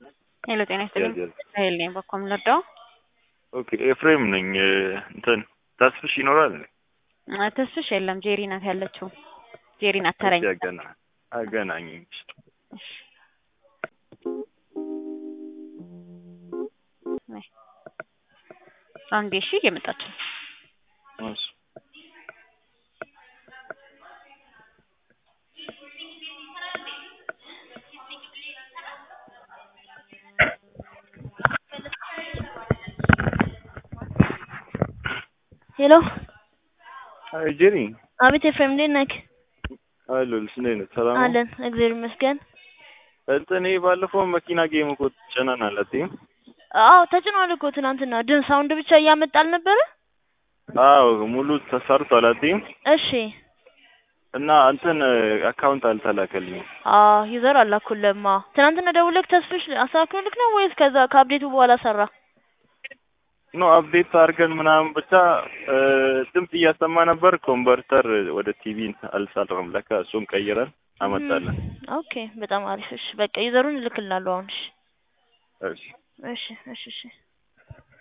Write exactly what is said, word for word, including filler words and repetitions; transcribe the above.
ሄሎ ጤና ይስጥልኝ። ያዝ ያዝ። ኃይል ነኝ በኮም ለዳው ኦኬ ኤፍሬም ነኝ። እንትን ተስፍሽ ይኖራል? አ ተስፍሽ የለም ጄሪ ናት ያለችው። ጄሪ ናት ተረኝ። እሺ አገና አገናኝኝ። እሺ ነይ አንዴ እሺ እየመጣች ነው። እሺ ሄሎ አይ ጄሪ አቤት ኤፍሬም እንዴት ነህ? አሎ ልስነኝ ነው ሰላም ነው? አለን እግዚአብሔር ይመስገን። እንትን ይሄ ባለፈው መኪና ጌም እኮ ጭነናል አይደል? አዎ ተጭኗል እኮ ትናንትና ድን ሳውንድ ብቻ እያመጣ አልነበረ? አዎ ሙሉ ተሰርቷል አይደል? እሺ እና እንትን አካውንት አልተላከልኝም። አዎ ዩዘር አላኩልህማ። ትናንትና ደውለህ ተስፍሽ አሳክልክ ነው ወይስ ከዛ ከአፕዴቱ በኋላ ሰራ? ኖ አፕዴት አድርገን ምናምን ብቻ ድምጽ እያሰማ ነበር። ኮንቨርተር ወደ ቲቪ አልሰራም። ለካ እሱን ቀይረን አመጣለን። ኦኬ በጣም አሪፍ። እሺ በቃ ዩዘሩን እልክልሃለሁ አሁን። እሺ እሺ እሺ እሺ እሺ